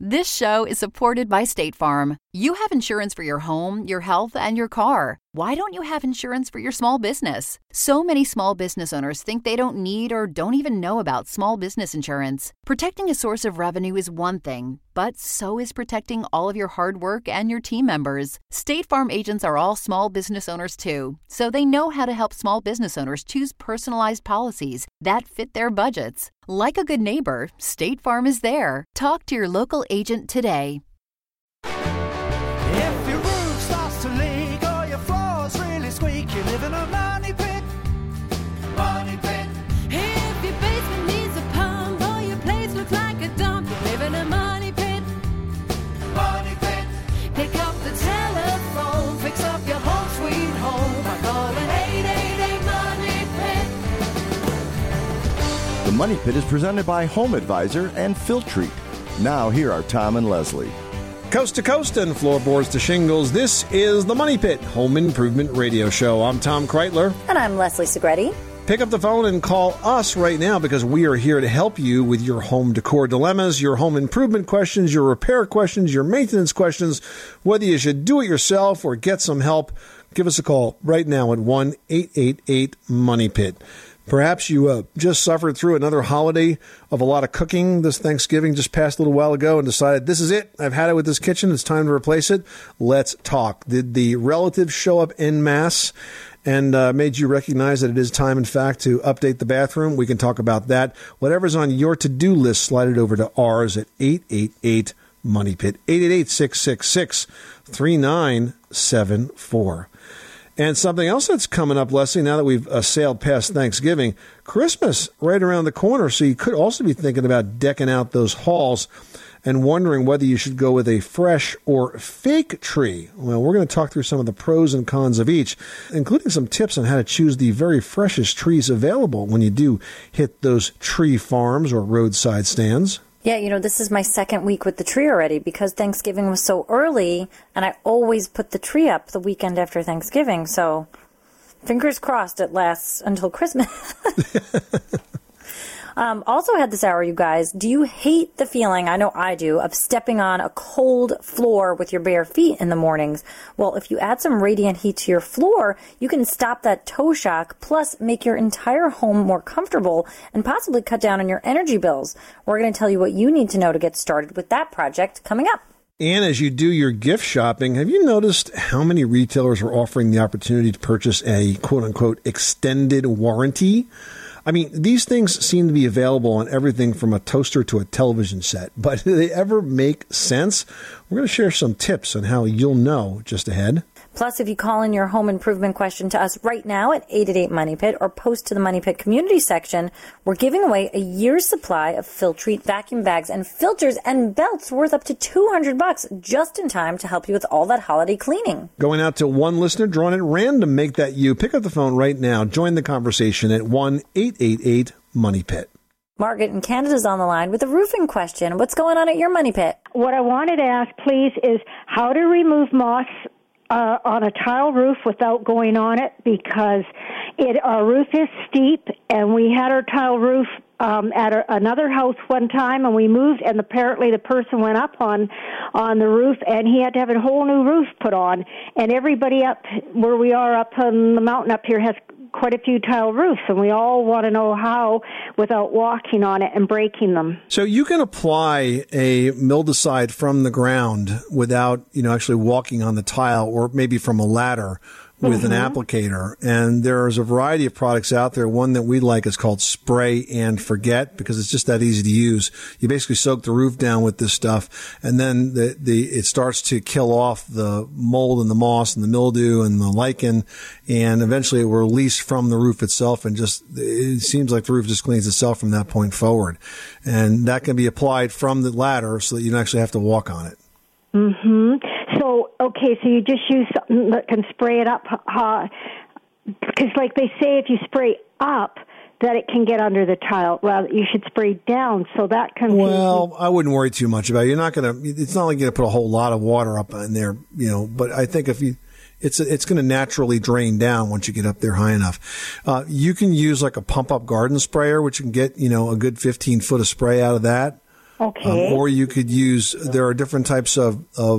This show is supported by State Farm. You have insurance for your home, your health, and your car. Why don't you have insurance for your small business? So many small business owners think they don't need or don't even know about small business insurance. Protecting a source of revenue is one thing, but so is protecting all of your hard work and your team members. State Farm agents are all small business owners too, so they know how to help small business owners choose personalized policies that fit their budgets. Like a good neighbor, State Farm is there. Talk to your local agent today. If your roof starts to leak or your floor's really squeak, you live in a money pit. Money pit. If your basement needs a pump or your place looks like a dump, you live in a money pit. Money pit. Pick up the telephone, fix up your home sweet home by calling 888-MONEY-PIT. The Money Pit is presented by Home Advisor and Filtreat. Now here are Tom and Leslie. Coast to coast and floorboards to shingles, this is the Money Pit Home Improvement Radio Show. I'm Tom Kreitler. And I'm Leslie Segretti. Pick up the phone and call us right now because we are here to help you with your home decor dilemmas, your home improvement questions, your repair questions, your maintenance questions, whether you should do it yourself or get some help. Give us a call right now at 1-888-MONEY-PIT. Perhaps you just suffered through another holiday of a lot of cooking this Thanksgiving, just passed a little while ago, and decided, this is it. I've had it with this kitchen. It's time to replace it. Let's talk. Did the relatives show up en masse and made you recognize that it is time, in fact, to update the bathroom? We can talk about that. Whatever's on your to-do list, slide it over to ours at 888-MONEY-PIT, 888-666-3974. And something else that's coming up, Leslie, now that we've sailed past Thanksgiving, Christmas right around the corner. So you could also be thinking about decking out those halls and wondering whether you should go with a fresh or fake tree. Well, we're going to talk through some of the pros and cons of each, including some tips on how to choose the very freshest trees available when you do hit those tree farms or roadside stands. Yeah, this is my second week with the tree already because Thanksgiving was so early, and I always put the tree up the weekend after Thanksgiving. So fingers crossed it lasts until Christmas. Also had this hour, you guys. Do you hate the feeling, I know I do, of stepping on a cold floor with your bare feet in the mornings? Well, if you add some radiant heat to your floor, you can stop that toe shock, plus make your entire home more comfortable and possibly cut down on your energy bills. We're going to tell you what you need to know to get started with that project coming up. And as you do your gift shopping, have you noticed how many retailers are offering the opportunity to purchase a quote-unquote extended warranty? I mean, these things seem to be available on everything from a toaster to a television set, but do they ever make sense? We're going to share some tips on how you'll know just ahead. Plus, if you call in your home improvement question to us right now at 888-MONEY-PIT or post to the Money Pit community section, we're giving away a year's supply of Filtreat vacuum bags and filters and belts worth up to $200 just in time to help you with all that holiday cleaning. Going out to one listener drawn at random. Make that you. Pick up the phone right now. Join the conversation at 1-888-MONEY-PIT. Margaret in Canada's on the line with a roofing question. What's going on at your Money Pit? What I wanted to ask, please, is how to remove moss on a tile roof without going on it, because our roof is steep, and we had our tile roof at another house one time, and we moved, and apparently the person went up on the roof, and he had to have a whole new roof put on. And everybody up where we are up on the mountain up here has quite a few tile roofs, and we all want to know how without walking on it and breaking them. So you can apply a mildewcide from the ground without, actually walking on the tile, or maybe from a ladder with an applicator. And there's a variety of products out there. One that we like is called Spray and Forget, because it's just that easy to use. You basically soak the roof down with this stuff, and then it starts to kill off the mold and the moss and the mildew and the lichen, and eventually it will release from the roof itself, and it seems like the roof just cleans itself from that point forward. And that can be applied from the ladder so that you don't actually have to walk on it. Mm-hmm. So you just use something that can spray it up, because like they say, if you spray up, that it can get under the tile. Well, you should spray down, so that can... Well, I wouldn't worry too much about it. It's not like you're going to put a whole lot of water up in there, but I think it's going to naturally drain down once you get up there high enough. You can use like a pump-up garden sprayer, which you can get, a good 15 foot of spray out of that. Okay. Or you could use, there are different types of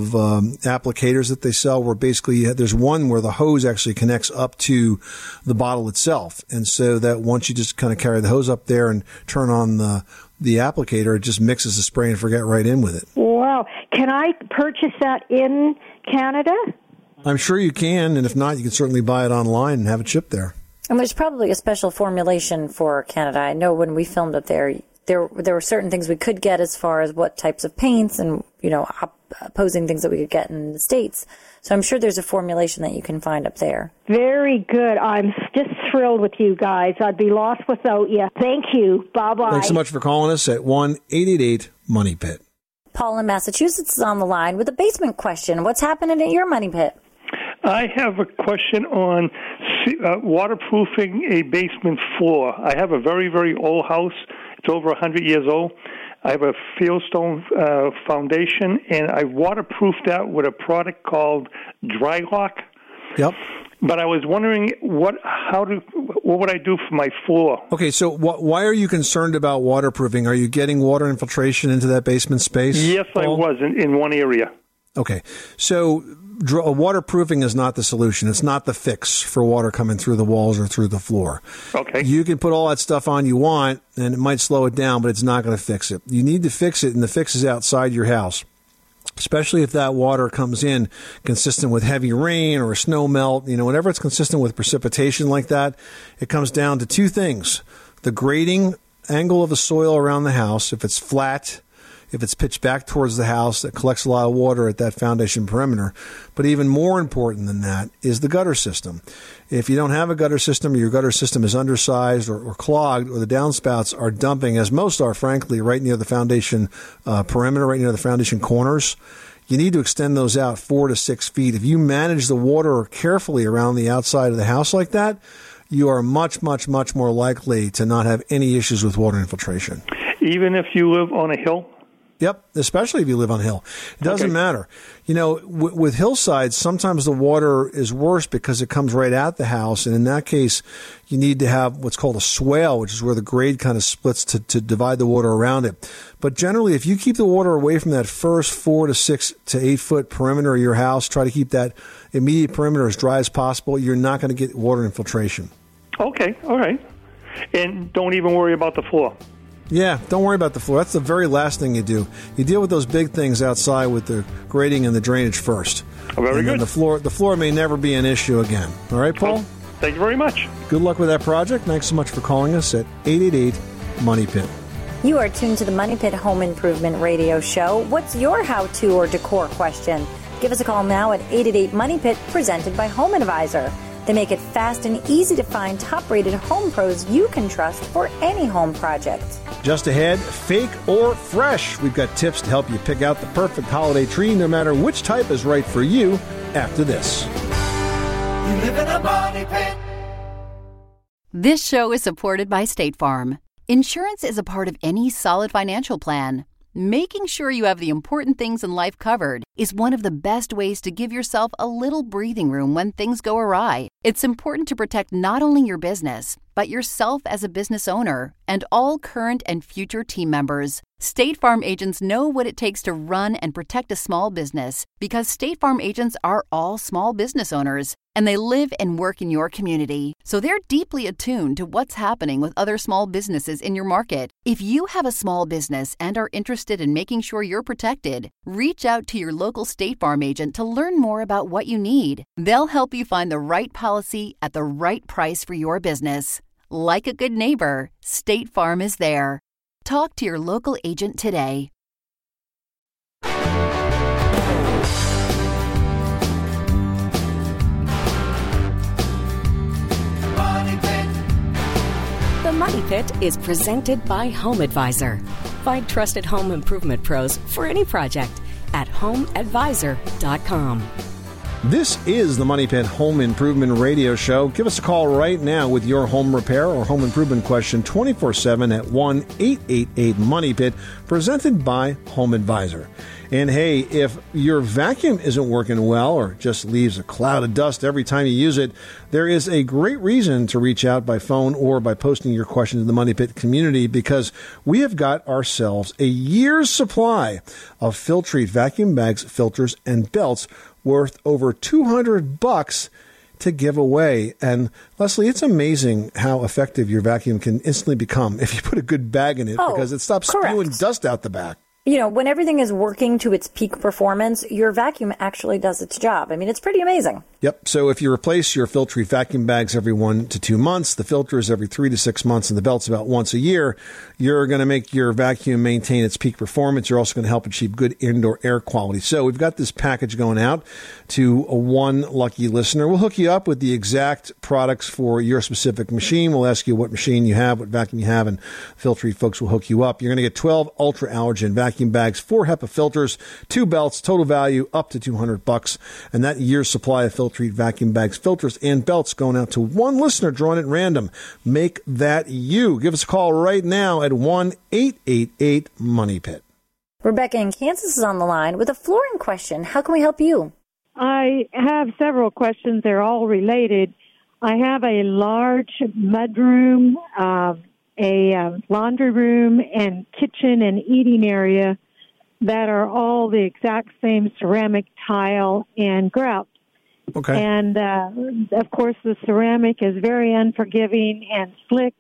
applicators that they sell where basically there's one where the hose actually connects up to the bottle itself. And so that once you just kind of carry the hose up there and turn on the applicator, it just mixes the spray and forget right in with it. Wow. Can I purchase that in Canada? I'm sure you can, and if not, you can certainly buy it online and have it shipped there. And there's probably a special formulation for Canada. I know when we filmed up there were certain things we could get as far as what types of paints and, opposing things that we could get in the States. So I'm sure there's a formulation that you can find up there. Very good. I'm just thrilled with you guys. I'd be lost without you. Thank you. Bye-bye. Thanks so much for calling us at 1-888-MONEY-PIT. Paul in Massachusetts is on the line with a basement question. What's happening at your money pit? I have a question on waterproofing a basement floor. I have a very, very old house. It's over 100 years old. I have a fieldstone foundation, and I waterproofed that with a product called Drylock. Yep. But I was wondering what would I do for my floor? Okay, so why are you concerned about waterproofing? Are you getting water infiltration into that basement space? Yes, Paul? I was in one area. Okay, so waterproofing is not the solution. It's not the fix for water coming through the walls or through the floor. Okay. You can put all that stuff on you want, and it might slow it down, but it's not going to fix it. You need to fix it, and the fix is outside your house, especially if that water comes in consistent with heavy rain or a snow melt. Whenever it's consistent with precipitation like that, it comes down to two things. The grading angle of the soil around the house, if it's flat, if it's pitched back towards the house, that collects a lot of water at that foundation perimeter. But even more important than that is the gutter system. If you don't have a gutter system, or your gutter system is undersized or clogged, or the downspouts are dumping, as most are, frankly, right near the foundation perimeter, right near the foundation corners, you need to extend those out 4 to 6 feet. If you manage the water carefully around the outside of the house like that, you are much, much, much more likely to not have any issues with water infiltration. Even if you live on a hill? Yep, especially if you live on a hill. It doesn't matter. With hillsides, sometimes the water is worse because it comes right at the house. And in that case, you need to have what's called a swale, which is where the grade kind of splits to divide the water around it. But generally, if you keep the water away from that first 4 to 6 to 8 foot perimeter of your house, try to keep that immediate perimeter as dry as possible, you're not going to get water infiltration. Okay, all right. And don't even worry about the floor. Yeah, don't worry about the floor. That's the very last thing you do. You deal with those big things outside with the grading and the drainage first. Very good. The floor may never be an issue again. All right, Paul? Thank you very much. Good luck with that project. Thanks so much for calling us at 888-MONEY-PIT. You are tuned to the Money Pit Home Improvement Radio Show. What's your how-to or decor question? Give us a call now at 888-MONEY-PIT, presented by Home Advisor. They make it fast and easy to find top-rated home pros you can trust for any home project. Just ahead, fake or fresh. We've got tips to help you pick out the perfect holiday tree, no matter which type is right for you, after this. You live in a money pit. This show is supported by State Farm. Insurance is a part of any solid financial plan. Making sure you have the important things in life covered is one of the best ways to give yourself a little breathing room when things go awry. It's important to protect not only your business, but yourself as a business owner and all current and future team members. State Farm agents know what it takes to run and protect a small business because State Farm agents are all small business owners and they live and work in your community. So they're deeply attuned to what's happening with other small businesses in your market. If you have a small business and are interested in making sure you're protected, reach out to your local State Farm agent to learn more about what you need. They'll help you find the right policy at the right price for your business. Like a good neighbor, State Farm is there. Talk to your local agent today. The Money Pit is presented by Home Advisor. Find trusted home improvement pros for any project at homeadvisor.com. This is the Money Pit Home Improvement Radio Show. Give us a call right now with your home repair or home improvement question 24/7 at 1-888-MONEY-PIT, presented by Home Advisor. And hey, if your vacuum isn't working well or just leaves a cloud of dust every time you use it, there is a great reason to reach out by phone or by posting your question to the Money Pit community, because we have got ourselves a year's supply of Filtrete vacuum bags, filters, and belts worth over $200 to give away. And Leslie, it's amazing how effective your vacuum can instantly become if you put a good bag in it, because it stops spewing dust out the back. You know, when everything is working to its peak performance, your vacuum actually does its job. I mean, it's pretty amazing. Yep. So if you replace your Filtrete vacuum bags every 1 to 2 months, the filters every 3 to 6 months, and the belts about once a year, you're going to make your vacuum maintain its peak performance. You're also going to help achieve good indoor air quality. So we've got this package going out to one lucky listener. We'll hook you up with the exact products for your specific machine. We'll ask you what machine you have, what vacuum you have, and Filtrete folks will hook you up. You're going to get 12 ultra allergen vacuum bags, 4 HEPA filters, 2 belts, total value up to $200, and that year's supply of Filtrete vacuum bags, filters, and belts going out to one listener drawn at random. Make that you. Give us a call right now at 1-888-MONEY-PIT. Rebecca in Kansas is on the line with a flooring question. How can we help you? I have several questions. They're all related. I have a large mudroom, a laundry room, and kitchen and eating area that are all the exact same ceramic tile and grout. Okay. And, of course, the ceramic is very unforgiving and slick,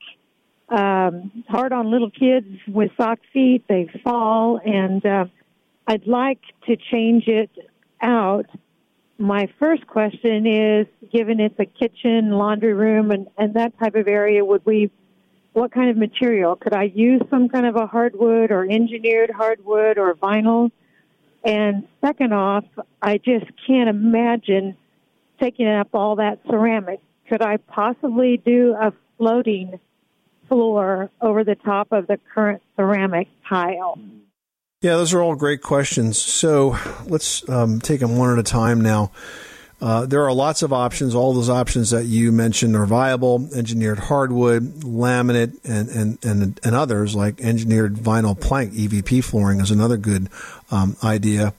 hard on little kids with sock feet. They fall, and I'd like to change it out. My first question is, given it's a kitchen, laundry room, and that type of area, what kind of material? Could I use some kind of a hardwood or engineered hardwood or vinyl? And second off, I just can't imagine taking up all that ceramic. Could I possibly do a floating floor over the top of the current ceramic tile? Yeah, those are all great questions. So let's take them one at a time now. There are lots of options. All those options that you mentioned are viable. Engineered hardwood, laminate, and others like engineered vinyl plank, EVP flooring is another good idea.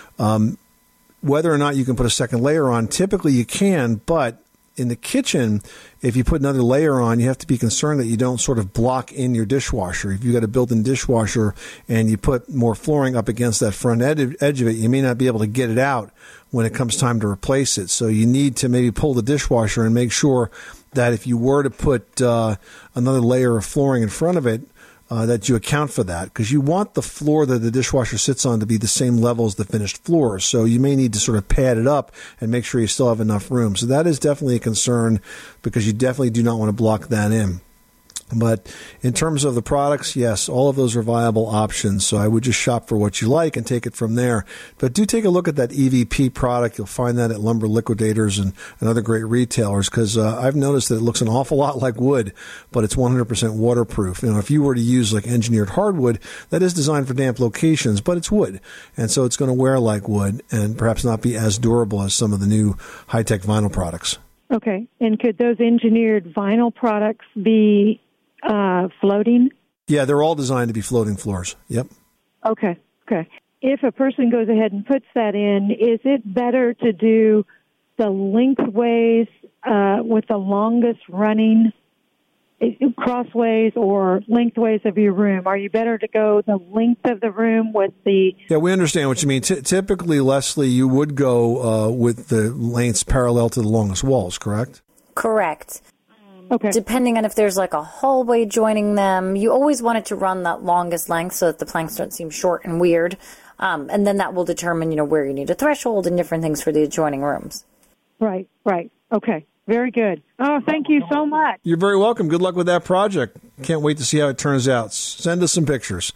Whether or not you can put a second layer on, typically you can, but in the kitchen, if you put another layer on, you have to be concerned that you don't sort of block in your dishwasher. If you've got a built-in dishwasher and you put more flooring up against that front edge of it, you may not be able to get it out when it comes time to replace it. So you need to maybe pull the dishwasher and make sure that if you were to put another layer of flooring in front of it, that you account for that, because you want the floor that the dishwasher sits on to be the same level as the finished floor. So you may need to sort of pad it up and make sure you still have enough room. So that is definitely a concern, because you definitely do not want to block that in. But in terms of the products, yes, all of those are viable options. So I would just shop for what you like and take it from there. But do take a look at that EVP product. You'll find that at Lumber Liquidators and other great retailers, because I've noticed that it looks an awful lot like wood, but it's 100% waterproof. You know, if you were to use like engineered hardwood, that is designed for damp locations, but it's wood. And so it's going to wear like wood and perhaps not be as durable as some of the new high-tech vinyl products. Okay. And could those engineered vinyl products be floating? Yeah, they're all designed to be floating floors. Yep. Okay. If a person goes ahead and puts that in, is it better to do the lengthways with the longest running crossways or lengthways of your room? Are you better to go the length of the room with the... Yeah, we understand what you mean. Typically, Leslie, you would go with the lengths parallel to the longest walls, correct? Correct. Okay. Depending on if there's like a hallway joining them, you always want it to run that longest length so that the planks don't seem short and weird. And then that will determine, where you need a threshold and different things for the adjoining rooms. Right. Okay. Very good. Oh, thank you so much. You're very welcome. Good luck with that project. Can't wait to see how it turns out. Send us some pictures.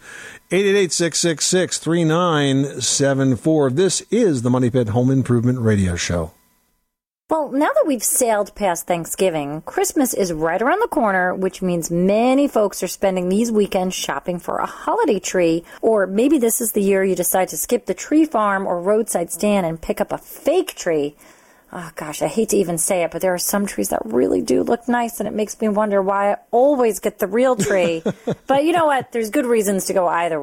888-666-3974. This is the Money Pit Home Improvement Radio Show. Well, now that we've sailed past Thanksgiving, Christmas is right around the corner, which means many folks are spending these weekends shopping for a holiday tree. Or maybe this is the year you decide to skip the tree farm or roadside stand and pick up a fake tree. Oh, gosh, I hate to even say it, but there are some trees that really do look nice, and it makes me wonder why I always get the real tree. But you know what? There's good reasons to go either way.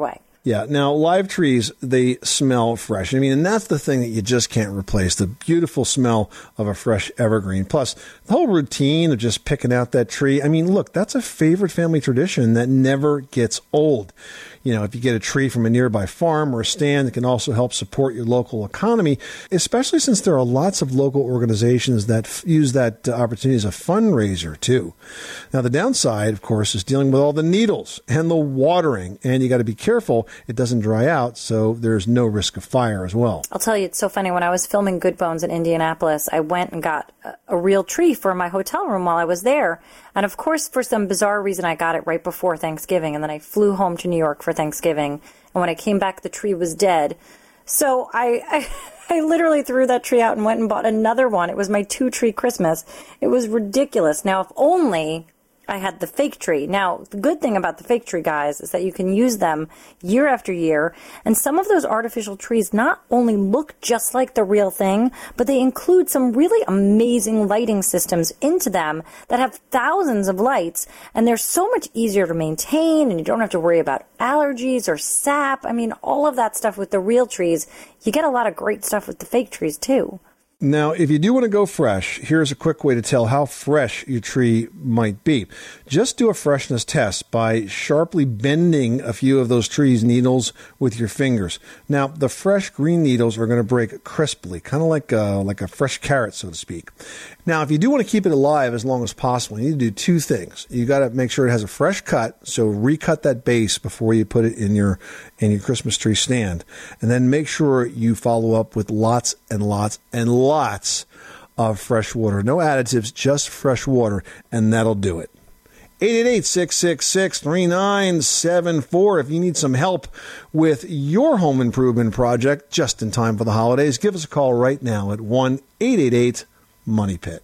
Yeah. Now, live trees, they smell fresh. I mean, and that's the thing that you just can't replace, the beautiful smell of a fresh evergreen. Plus, the whole routine of just picking out that tree. I mean, look, that's a favorite family tradition that never gets old. You know, if you get a tree from a nearby farm or a stand, it can also help support your local economy, especially since there are lots of local organizations that use that opportunity as a fundraiser, too. Now, the downside, of course, is dealing with all the needles and the watering, and you got to be careful it doesn't dry out, so there's no risk of fire as well. I'll tell you, it's so funny. When I was filming Good Bones in Indianapolis, I went and got a real tree for my hotel room while I was there. And, of course, for some bizarre reason, I got it right before Thanksgiving, and then I flew home to New York for Thanksgiving. And when I came back, the tree was dead. So I literally threw that tree out and went and bought another one. It was my 2-tree Christmas. It was ridiculous. Now, if only I had the fake tree. Now, the good thing about the fake tree, guys, is that you can use them year after year. And some of those artificial trees not only look just like the real thing, but they include some really amazing lighting systems into them that have thousands of lights. And they're so much easier to maintain, and you don't have to worry about allergies or sap. I mean, all of that stuff with the real trees. You get a lot of great stuff with the fake trees, too. Now, if you do want to go fresh, here's a quick way to tell how fresh your tree might be. Just do a freshness test by sharply bending a few of those tree's needles with your fingers. Now, the fresh green needles are going to break crisply, kind of like a fresh carrot, so to speak. Now, if you do want to keep it alive as long as possible, you need to do 2 things. You got to make sure it has a fresh cut, so recut that base before you put it in your Christmas tree stand. And then make sure you follow up with lots and lots and lots of fresh water. No additives, just fresh water, and that'll do it. 888-666-3974. If you need some help with your home improvement project just in time for the holidays, give us a call right now at 1-888-MONEY PIT.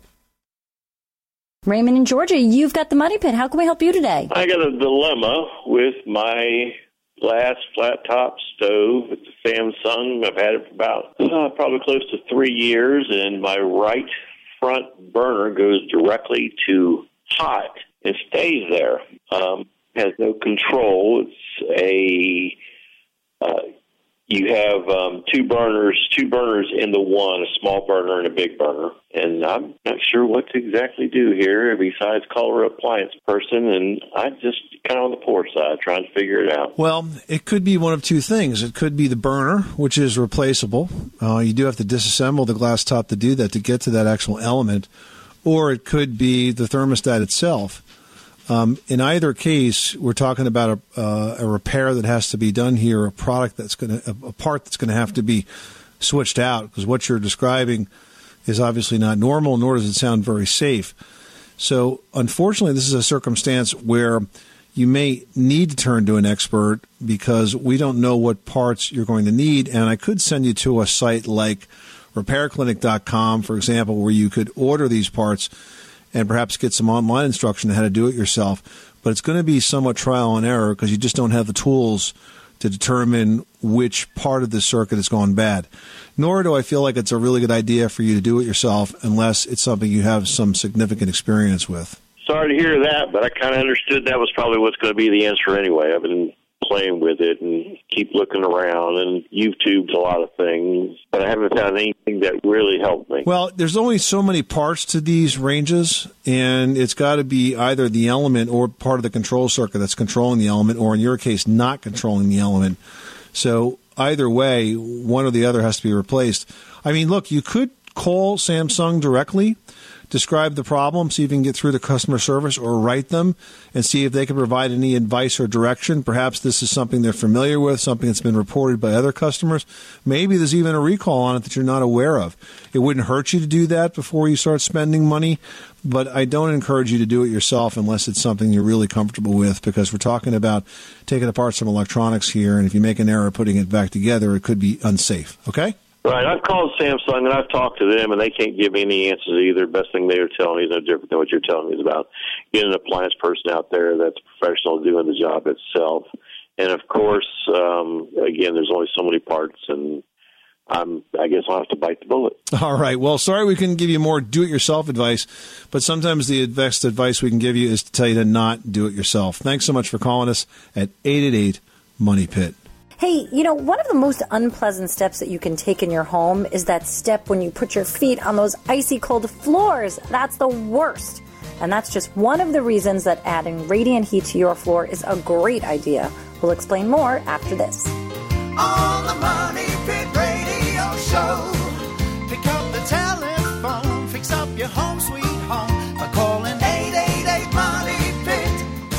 Raymond in Georgia, you've got the Money Pit. How can we help you today? I got a dilemma with my glass flat top stove. It's a Samsung. I've had it for about probably close to 3 years, and my right front burner goes directly to hot and stays there. Has no control. It's you have two burners in the one, a small burner and a big burner. And I'm not sure what to exactly do here besides call an appliance person, and I'm just kind of on the poor side trying to figure it out. Well, it could be one of 2 things. It could be the burner, which is replaceable. You do have to disassemble the glass top to do that, to get to that actual element. Or it could be the thermostat itself. In either case, we're talking about a repair that has to be done here, a part that's going to have to be switched out, because what you're describing is obviously not normal, nor does it sound very safe. So, unfortunately, this is a circumstance where you may need to turn to an expert because we don't know what parts you're going to need. And I could send you to a site like repairclinic.com, for example, where you could order these parts and perhaps get some online instruction on how to do it yourself. But it's going to be somewhat trial and error because you just don't have the tools to determine which part of the circuit has gone bad. Nor do I feel like it's a really good idea for you to do it yourself unless it's something you have some significant experience with. Sorry to hear that, but I kind of understood that was probably what's going to be the answer anyway. I've been playing with it and keep looking around, and YouTube's a lot of things, but I haven't found anything that really helped me. Well, there's only so many parts to these ranges, and it's got to be either the element or part of the control circuit that's controlling the element, or in your case, not controlling the element. So either way, one or the other has to be replaced. I mean, look, you could call Samsung directly, describe the problem, see if you can get through to customer service, or write them and see if they can provide any advice or direction. Perhaps this is something they're familiar with, something that's been reported by other customers. Maybe there's even a recall on it that you're not aware of. It wouldn't hurt you to do that before you start spending money, but I don't encourage you to do it yourself unless it's something you're really comfortable with, because we're talking about taking apart some electronics here, and if you make an error putting it back together, it could be unsafe. Okay? Right. I've called Samsung, and I've talked to them, and they can't give me any answers either. Best thing they were telling me is no different than what you're telling me is about getting an appliance person out there that's professional doing the job itself. And, of course, again, there's only so many parts, and I guess I'll have to bite the bullet. All right. Well, sorry we couldn't give you more do-it-yourself advice, but sometimes the best advice we can give you is to tell you to not do it yourself. Thanks so much for calling us at 888-MONEY-PIT. Hey, one of the most unpleasant steps that you can take in your home is that step when you put your feet on those icy cold floors. That's the worst. And that's just one of the reasons that adding radiant heat to your floor is a great idea. We'll explain more after this. On the Money Pit Radio Show, pick up the telephone, fix up your home sweet home by calling 888-MONEY-PIT.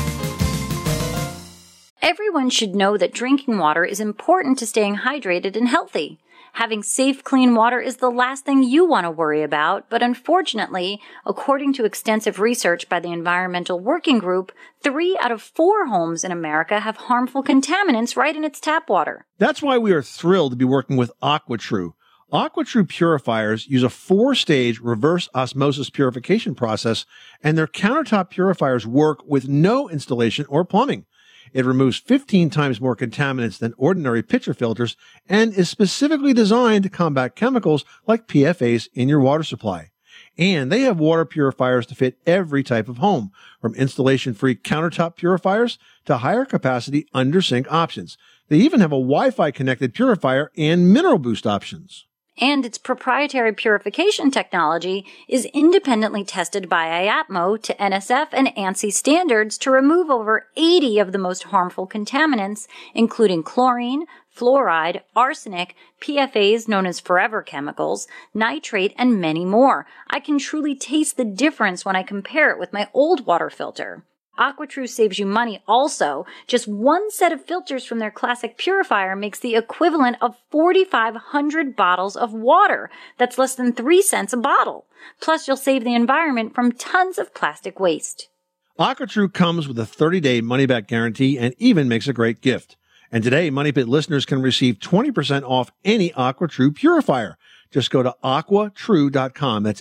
Everyone should know that drinking water is important to staying hydrated and healthy. Having safe, clean water is the last thing you want to worry about, but unfortunately, according to extensive research by the Environmental Working Group, 3 out of 4 homes in America have harmful contaminants right in its tap water. That's why we are thrilled to be working with AquaTrue. AquaTrue purifiers use a 4-stage reverse osmosis purification process, and their countertop purifiers work with no installation or plumbing. It removes 15 times more contaminants than ordinary pitcher filters and is specifically designed to combat chemicals like PFAS in your water supply. And they have water purifiers to fit every type of home, from installation-free countertop purifiers to higher capacity under-sink options. They even have a Wi-Fi connected purifier and mineral boost options. And its proprietary purification technology is independently tested by IAPMO to NSF and ANSI standards to remove over 80 of the most harmful contaminants, including chlorine, fluoride, arsenic, PFAS known as forever chemicals, nitrate, and many more. I can truly taste the difference when I compare it with my old water filter. AquaTrue saves you money also. Just one set of filters from their classic purifier makes the equivalent of 4,500 bottles of water. That's less than 3 cents a bottle. Plus, you'll save the environment from tons of plastic waste. AquaTrue comes with a 30-day money-back guarantee and even makes a great gift. And today, Money Pit listeners can receive 20% off any AquaTrue purifier. Just go to aquatrue.com. That's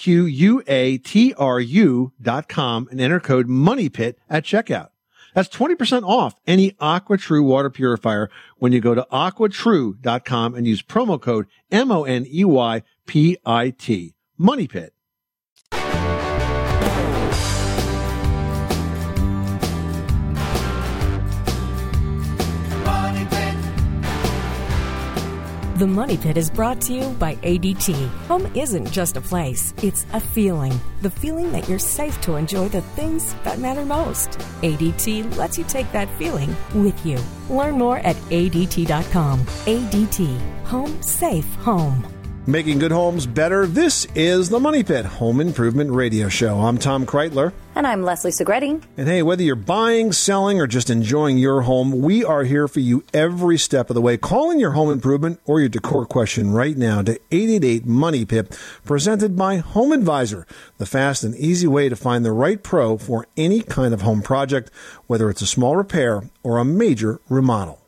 AQUATRU.com and enter code MONEYPIT at checkout. That's 20% off any AquaTrue water purifier when you go to aquatrue.com and use promo code MONEYPIT. MONEYPIT. The Money Pit is brought to you by ADT. Home isn't just a place, it's a feeling. The feeling that you're safe to enjoy the things that matter most. ADT lets you take that feeling with you. Learn more at ADT.com. ADT. Home safe home. Making good homes better. This is the Money Pit Home Improvement Radio Show. I'm Tom Kreitler. And I'm Leslie Segretti. And hey, whether you're buying, selling, or just enjoying your home, we are here for you every step of the way. Call in your home improvement or your decor question right now to 888-MONEY-PIT, presented by Home Advisor, the fast and easy way to find the right pro for any kind of home project, whether it's a small repair or a major remodel.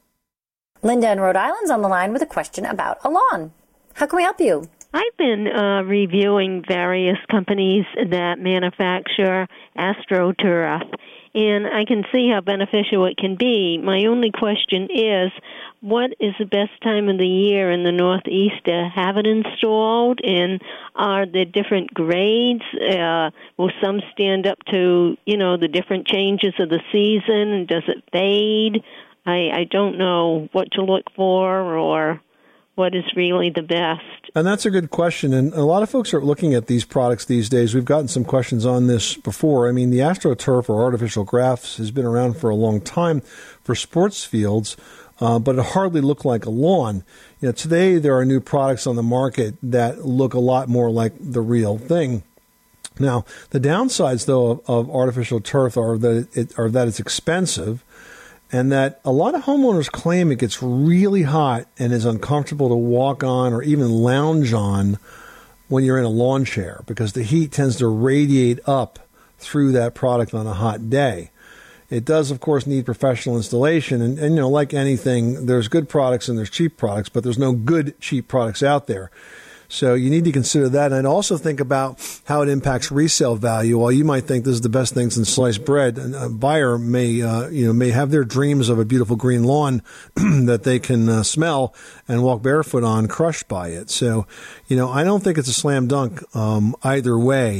Linda in Rhode Island's on the line with a question about a lawn. How can we help you? I've been reviewing various companies that manufacture AstroTurf, and I can see how beneficial it can be. My only question is, what is the best time of the year in the Northeast to have it installed, and are there different grades? Will some stand up to, the different changes of the season, and does it fade? I don't know what to look for or what is really the best. And that's a good question. And a lot of folks are looking at these products these days. We've gotten some questions on this before. I mean, the AstroTurf or artificial grass has been around for a long time for sports fields, but it hardly looked like a lawn. Today there are new products on the market that look a lot more like the real thing. Now, the downsides, though, of artificial turf are that it's expensive, and that a lot of homeowners claim it gets really hot and is uncomfortable to walk on or even lounge on when you're in a lawn chair, because the heat tends to radiate up through that product on a hot day. It does, of course, need professional installation, and like anything, there's good products and there's cheap products, but there's no good cheap products out there. So you need to consider that, and also think about how it impacts resale value. While you might think this is the best thing since sliced bread, a buyer may have their dreams of a beautiful green lawn that they can smell and walk barefoot on, crushed by it. So, I don't think it's a slam dunk either way.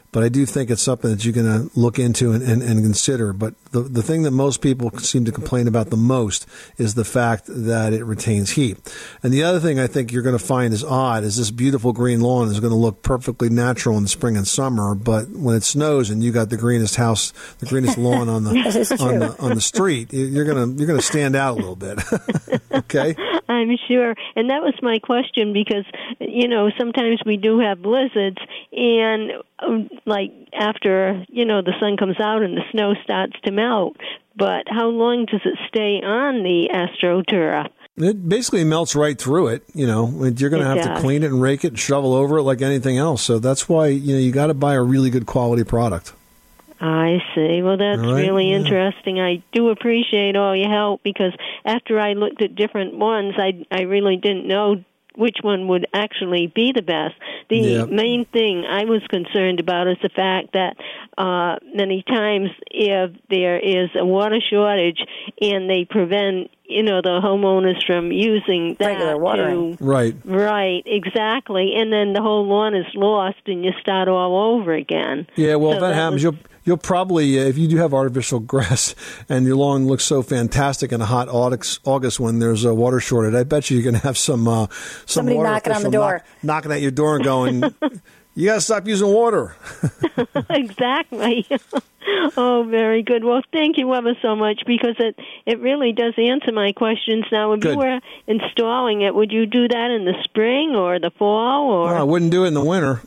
But I do think it's something that you're going to look into and consider. But the thing that most people seem to complain about the most is the fact that it retains heat. And the other thing I think you're going to find is odd is this beautiful green lawn is going to look perfectly natural in the spring and summer, but when it snows and you got the greenest house, the greenest lawn on the street, you're going to stand out a little bit. Okay? I'm sure. And that was my question because, sometimes we do have blizzards and like after, the sun comes out and the snow starts to melt. But how long does it stay on the AstroTurf? It basically melts right through it. You're going to have to clean it and rake it and shovel over it like anything else. So that's why, you got to buy a really good quality product. I see. Well, that's really interesting. I do appreciate all your help because after I looked at different ones, I really didn't know which one would actually be the best. The main thing I was concerned about is the fact that many times if there is a water shortage and they prevent the homeowners from using that regular watering. Right, exactly. And then the whole lawn is lost and you start all over again. Yeah, well, if that happens, you'll probably, if you do have artificial grass and your lawn looks so fantastic in a hot August when there's a water shortage, I bet you're going to have somebody knocking on the door. Knocking at your door and going, you got to stop using water. Exactly. Oh, very good. Well, thank you ever so much because it really does answer my questions. Now, if you were installing it, would you do that in the spring or the fall? Or I wouldn't do it in the winter.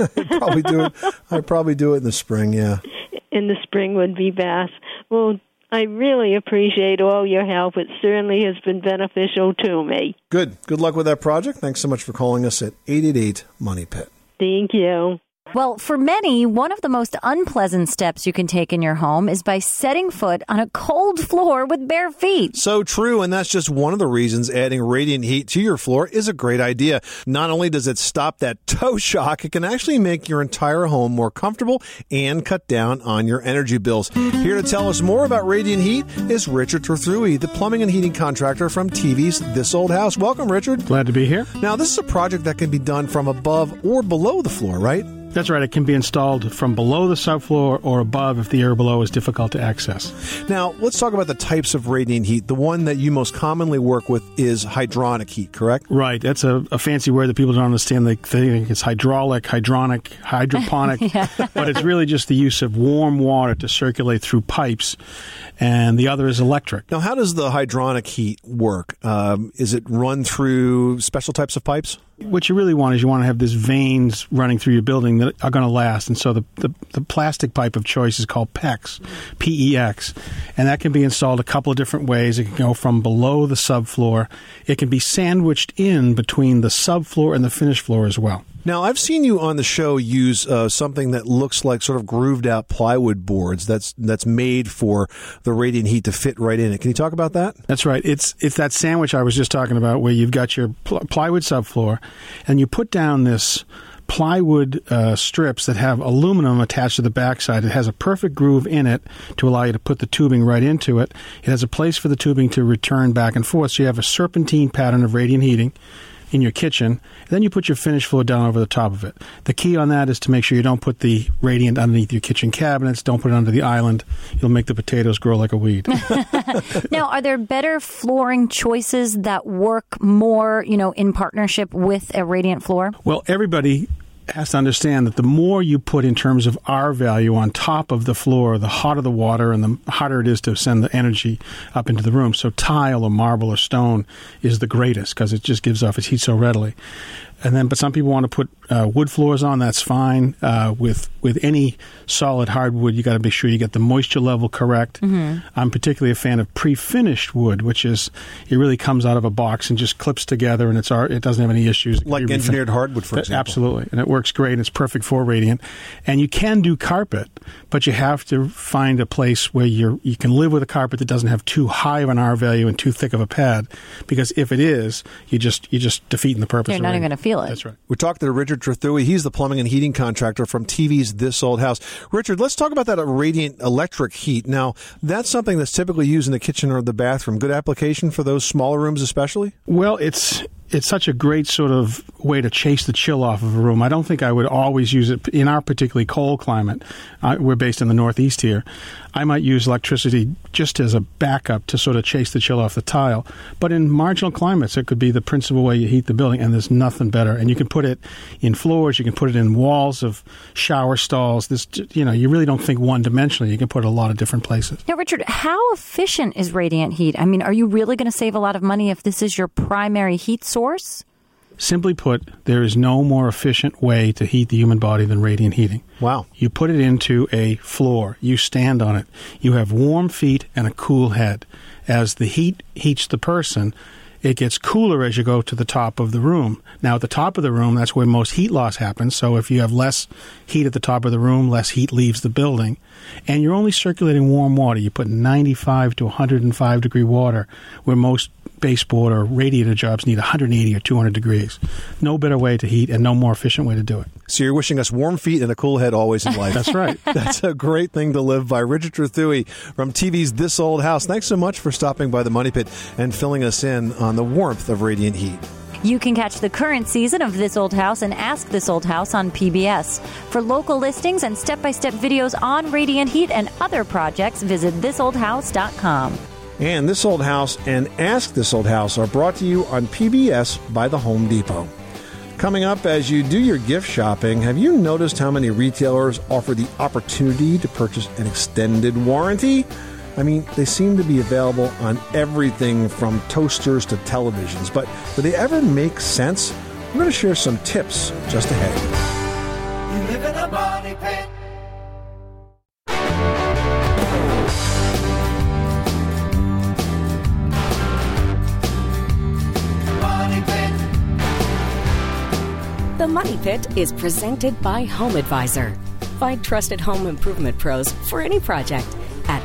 I'd probably do it in the spring, yeah. In the spring would be best. Well, I really appreciate all your help. It certainly has been beneficial to me. Good. Good luck with that project. Thanks so much for calling us at 888-MONEY-PIT. Thank you. Well, for many, one of the most unpleasant steps you can take in your home is by setting foot on a cold floor with bare feet. So true, and that's just one of the reasons adding Radiant Heat to your floor is a great idea. Not only does it stop that toe shock, it can actually make your entire home more comfortable and cut down on your energy bills. Here to tell us more about Radiant Heat is Richard Trethewey, the plumbing and heating contractor from TV's This Old House. Welcome, Richard. Glad to be here. Now, this is a project that can be done from above or below the floor, right? That's right. It can be installed from below the subfloor or above if the area below is difficult to access. Now, let's talk about the types of Radiant Heat. The one that you most commonly work with is hydronic heat, correct? Right. That's a fancy word that people don't understand. They think it's hydraulic, hydronic, hydroponic, but it's really just the use of warm water to circulate through pipes, and the other is electric. Now, how does the hydronic heat work? Is it run through special types of pipes? What you really want is you want to have these veins running through your building that are going to last. And so the plastic pipe of choice is called PEX, P-E-X. And that can be installed a couple of different ways. It can go from below the subfloor. It can be sandwiched in between the subfloor and the finished floor as well. Now, I've seen you on the show use something that looks like sort of grooved out plywood boards that's made for the Radiant Heat to fit right in it. Can you talk about that? That's right. It's that sandwich I was just talking about where you've got your plywood subfloor and you put down this plywood strips that have aluminum attached to the backside. It has a perfect groove in it to allow you to put the tubing right into it. It has a place for the tubing to return back and forth. So you have a serpentine pattern of radiant heating in your kitchen. Then you put your finished floor down over the top of it. The key on that is to make sure you don't put the radiant underneath your kitchen cabinets. Don't put it under the island. You'll make the potatoes grow like a weed. Now, are there better flooring choices that work more, in partnership with a radiant floor? Well, everybody has to understand that the more you put in terms of R value on top of the floor, the hotter the water and the harder it is to send the energy up into the room. So tile or marble or stone is the greatest because it just gives off its heat so readily. But some people want to put wood floors on. That's fine. With any solid hardwood, you got to be sure you get the moisture level correct. Mm-hmm. I'm particularly a fan of pre-finished wood, which is it really comes out of a box and just clips together, and it doesn't have any issues. Like engineered hardwood, for example. Absolutely, and it works great. And it's perfect for radiant. And you can do carpet, but you have to find a place where you can live with a carpet that doesn't have too high of an R value and too thick of a pad, because if it is, you're just defeating the purpose. You're not even going to feel it. That's right. We talked to Richard Trethewey. He's the plumbing and heating contractor from TV's This Old House. Richard, let's talk about that radiant electric heat. Now, that's something that's typically used in the kitchen or the bathroom. Good application for those smaller rooms especially? Well, it's it's such a great sort of way to chase the chill off of a room. I don't think I would always use it in our particularly cold climate. We're based in the Northeast here. I might use electricity just as a backup to sort of chase the chill off the tile. But in marginal climates, it could be the principal way you heat the building, and there's nothing better. And you can put it in floors, you can put it in walls of shower stalls. You really don't think one-dimensionally. You can put it a lot of different places. Now, Richard, how efficient is radiant heat? I mean, are you really going to save a lot of money if this is your primary heat source? Simply put, there is no more efficient way to heat the human body than radiant heating. Wow. You put it into a floor. You stand on it. You have warm feet and a cool head. As the heat heats the person, it gets cooler as you go to the top of the room. Now, at the top of the room, that's where most heat loss happens. So if you have less heat at the top of the room, less heat leaves the building. And you're only circulating warm water. You put 95 to 105 degree water, where most baseboard or radiator jobs need 180 or 200 degrees. No better way to heat and no more efficient way to do it. So you're wishing us warm feet and a cool head always in life. That's right. That's a great thing to live by. Richard Trethewey from TV's This Old House. Thanks so much for stopping by the Money Pit and filling us in on the warmth of radiant heat. You can catch the current season of This Old House and Ask This Old House on PBS. For local listings and step-by-step videos on radiant heat and other projects, visit thisoldhouse.com. And This Old House and Ask This Old House are brought to you on PBS by the Home Depot. Coming up, as you do your gift shopping, have you noticed how many retailers offer the opportunity to purchase an extended warranty? I mean, they seem to be available on everything from toasters to televisions, but do they ever make sense? We're going to share some tips just ahead. You live in a money pit. Money Pit. The Money Pit is presented by Home Advisor. Find trusted home improvement pros for any project at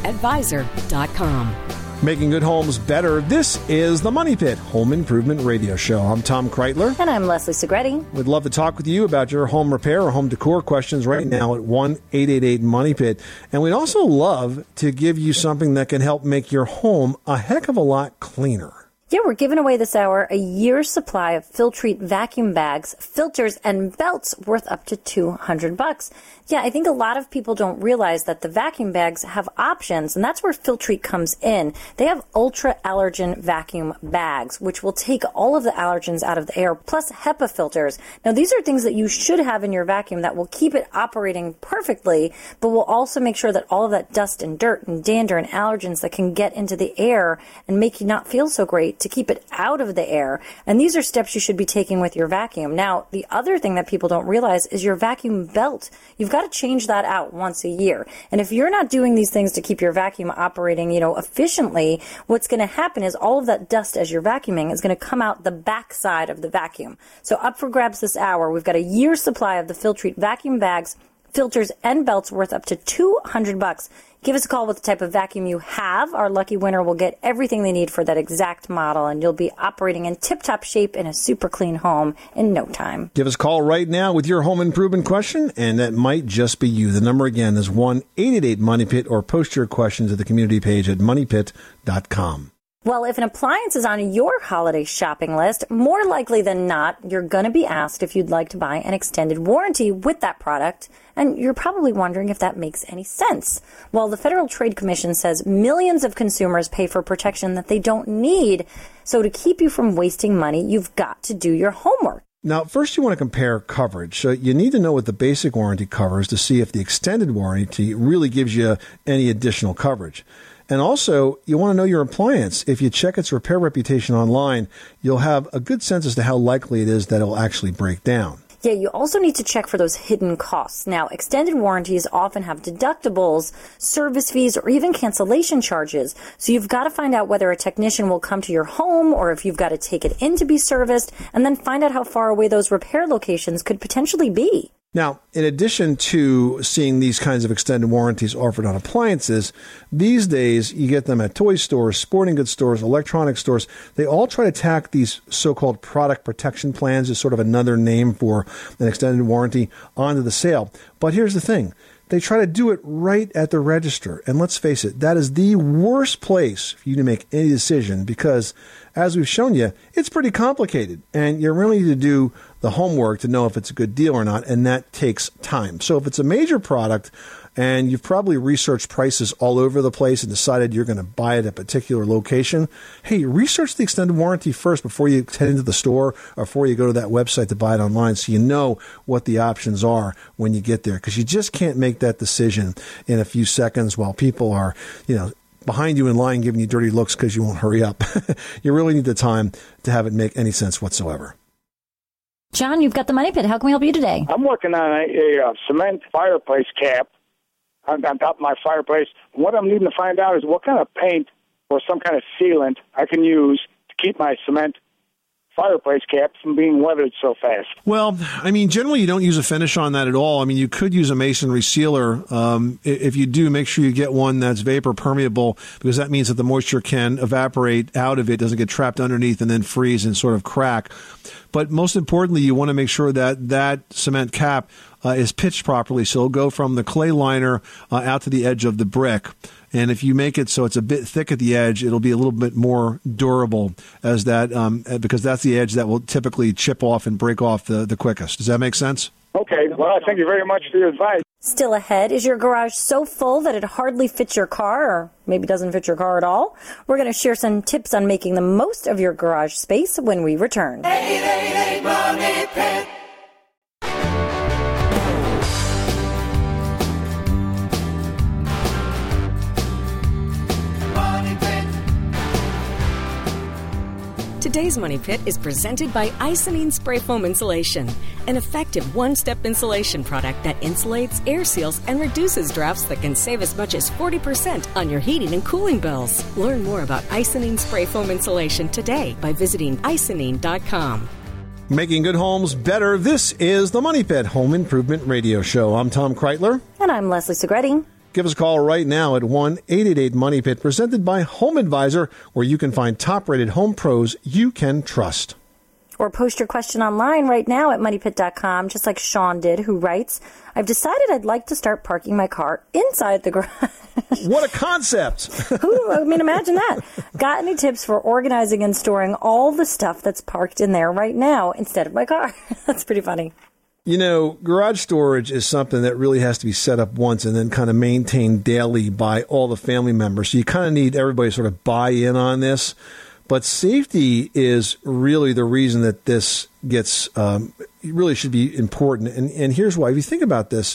homeadvisor.com. Making good homes better. This is the Money Pit Home Improvement Radio Show. I'm Tom Kreitler. And I'm Leslie Segretti. We'd love to talk with you about your home repair or home decor questions right now at 1-888-MONEY-PIT. And we'd also love to give you something that can help make your home a heck of a lot cleaner. Yeah, we're giving away this hour a year's supply of Filtrete vacuum bags, filters, and belts worth up to $200. Yeah, I think a lot of people don't realize that the vacuum bags have options, and that's where Filtrete comes in. They have ultra allergen vacuum bags, which will take all of the allergens out of the air, plus HEPA filters. Now, these are things that you should have in your vacuum that will keep it operating perfectly, but will also make sure that all of that dust and dirt and dander and allergens that can get into the air and make you not feel so great, to keep it out of the air. And these are steps you should be taking with your vacuum. Now, the other thing that people don't realize is your vacuum belt. You've got to change that out once a year. And if you're not doing these things to keep your vacuum operating, efficiently, what's going to happen is all of that dust as you're vacuuming is going to come out the back side of the vacuum. So up for grabs this hour, we've got a year's supply of the Filtrete vacuum bags, filters, and belts worth up to $200. Give us a call with the type of vacuum you have. Our lucky winner will get everything they need for that exact model, and you'll be operating in tip-top shape in a super clean home in no time. Give us a call right now with your home improvement question, and that might just be you. The number again is 1-888-MONEY-PIT, or post your question to the community page at moneypit.com. Well, if an appliance is on your holiday shopping list, more likely than not, you're going to be asked if you'd like to buy an extended warranty with that product, and you're probably wondering if that makes any sense. Well, the Federal Trade Commission says millions of consumers pay for protection that they don't need, so to keep you from wasting money, you've got to do your homework. Now, first you want to compare coverage. So you need to know what the basic warranty covers to see if the extended warranty really gives you any additional coverage. And also, you want to know your appliance. If you check its repair reputation online, you'll have a good sense as to how likely it is that it'll actually break down. Yeah, you also need to check for those hidden costs. Now, extended warranties often have deductibles, service fees, or even cancellation charges. So you've got to find out whether a technician will come to your home or if you've got to take it in to be serviced, and then find out how far away those repair locations could potentially be. Now, in addition to seeing these kinds of extended warranties offered on appliances, these days you get them at toy stores, sporting goods stores, electronic stores. They all try to tack these so-called product protection plans, as sort of another name for an extended warranty, onto the sale. But here's the thing. They try to do it right at the register. And let's face it, that is the worst place for you to make any decision, because as we've shown you, it's pretty complicated, and you really need to do the homework to know if it's a good deal or not, and that takes time. So if it's a major product and you've probably researched prices all over the place and decided you're going to buy it at a particular location, hey, research the extended warranty first before you head into the store or before you go to that website to buy it online, so you know what the options are when you get there, because you just can't make that decision in a few seconds while people are, behind you in line giving you dirty looks because you won't hurry up. You really need the time to have it make any sense whatsoever. John, you've got the Money Pit. How can we help you today? I'm working on a cement fireplace cap on top of my fireplace. What I'm needing to find out is what kind of paint or some kind of sealant I can use to keep my cement fireplace cap from being weathered so fast. Well, generally you don't use a finish on that at all. You could use a masonry sealer. If you do, make sure you get one that's vapor permeable, because that means that the moisture can evaporate out of it, doesn't get trapped underneath and then freeze and sort of crack. But most importantly, you want to make sure that cement cap is pitched properly, so it'll go from the clay liner out to the edge of the brick. And if you make it so it's a bit thick at the edge, it'll be a little bit more durable as that, because that's the edge that will typically chip off and break off the quickest. Does that make sense? Okay. Well, thank you very much for your advice. Still ahead, is your garage so full that it hardly fits your car, or maybe doesn't fit your car at all? We're going to share some tips on making the most of your garage space when we return. 888 Money Pit. Today's Money Pit is presented by Icynene Spray Foam Insulation, an effective one-step insulation product that insulates, air seals, and reduces drafts that can save as much as 40% on your heating and cooling bills. Learn more about Icynene Spray Foam Insulation today by visiting icynene.com. Making good homes better. This is the Money Pit Home Improvement Radio Show. I'm Tom Kreitler. And I'm Leslie Segretti. Give us a call right now at 1-888-MONEY-PIT, presented by Home Advisor, where you can find top-rated home pros you can trust. Or post your question online right now at moneypit.com, just like Sean did, who writes, I've decided I'd like to start parking my car inside the garage. What a concept! Imagine that. Got any tips for organizing and storing all the stuff that's parked in there right now instead of my car? That's pretty funny. Garage storage is something that really has to be set up once and then kind of maintained daily by all the family members. So you kind of need everybody to sort of buy in on this. But safety is really the reason that this gets, really should be important. And here's why. If you think about this,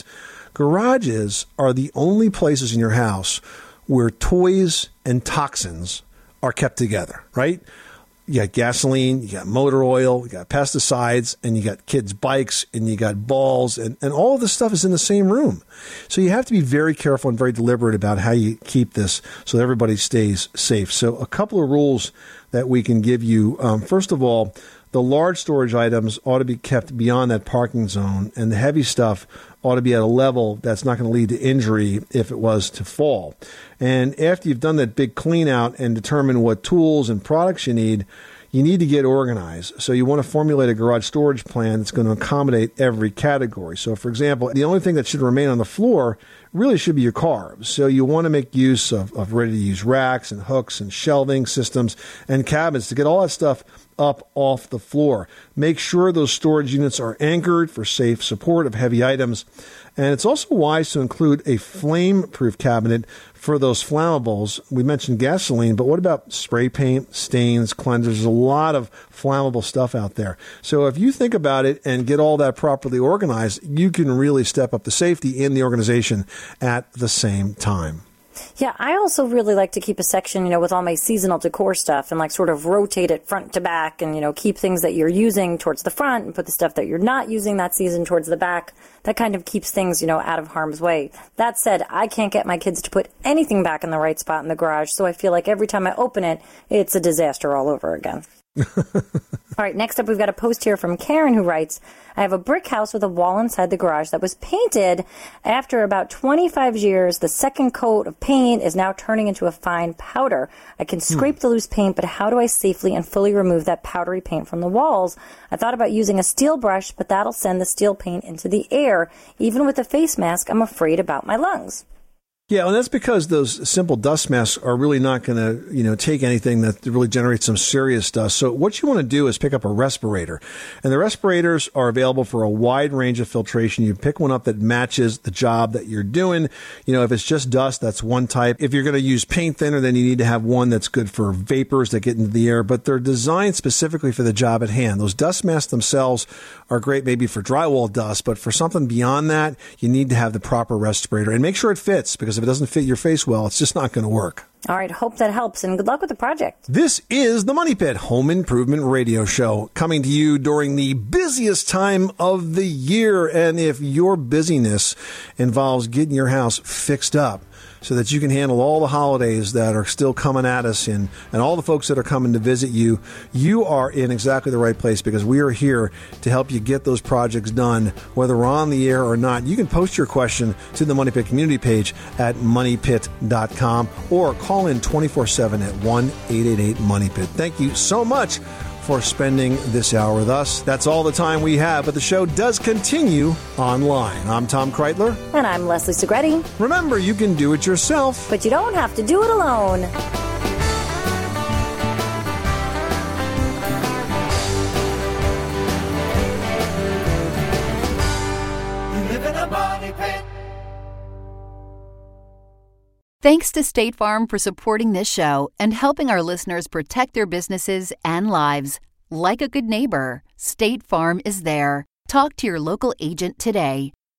garages are the only places in your house where toys and toxins are kept together, right? You got gasoline, you got motor oil, you got pesticides, and you got kids' bikes, and you got balls, and all of this stuff is in the same room. So you have to be very careful and very deliberate about how you keep this so that everybody stays safe. So a couple of rules that we can give you. First of all, the large storage items ought to be kept beyond that parking zone, and the heavy stuff ought to be at a level that's not going to lead to injury if it was to fall. And after you've done that big clean out and determine what tools and products you need to get organized. So you want to formulate a garage storage plan that's going to accommodate every category. So, for example, the only thing that should remain on the floor really should be your carbs. So you want to make use of ready-to-use racks and hooks and shelving systems and cabinets to get all that stuff up off the floor. Make sure those storage units are anchored for safe support of heavy items. And it's also wise to include a flame-proof cabinet for those flammables. We mentioned gasoline, but what about spray paint, stains, cleansers? There's a lot of flammable stuff out there. So if you think about it and get all that properly organized, you can really step up the safety in the organization at the same time. Yeah, I also really like to keep a section, with all my seasonal decor stuff and sort of rotate it front to back and, keep things that you're using towards the front and put the stuff that you're not using that season towards the back. That kind of keeps things, out of harm's way. That said, I can't get my kids to put anything back in the right spot in the garage, so I feel like every time I open it, it's a disaster all over again. All right, next up we've got a post here from Karen who writes, I have a brick house with a wall inside the garage that was painted. After about 25 years, the second coat of paint is now turning into a fine powder. I can scrape the loose paint, but how do I safely and fully remove that powdery paint from the walls? I thought about using a steel brush, but that'll send the steel paint into the air. Even with a face mask, I'm afraid about my lungs. Yeah, and that's because those simple dust masks are really not going to, take anything that really generates some serious dust. So what you want to do is pick up a respirator. And the respirators are available for a wide range of filtration. You pick one up that matches the job that you're doing. If it's just dust, that's one type. If you're going to use paint thinner, then you need to have one that's good for vapors that get into the air. But they're designed specifically for the job at hand. Those dust masks themselves are great maybe for drywall dust, but for something beyond that, you need to have the proper respirator. And make sure it fits, because if it doesn't fit your face well, it's just not going to work. All right, hope that helps, and good luck with the project. This is the Money Pit Home Improvement Radio Show, coming to you during the busiest time of the year. And if your busyness involves getting your house fixed up so that you can handle all the holidays that are still coming at us and all the folks that are coming to visit you, you are in exactly the right place, because we are here to help you get those projects done, whether we're on the air or not. You can post your question to the Money Pit community page at moneypit.com or call in 24/7 at 1-888-MONEYPIT. Thank you so much for spending this hour with us. That's all the time we have, but the show does continue online. I'm Tom Kreitler. And I'm Leslie Segretti. Remember, you can do it yourself, but you don't have to do it alone. You live in a money pit. Thanks to State Farm for supporting this show and helping our listeners protect their businesses and lives. Like a good neighbor, State Farm is there. Talk to your local agent today.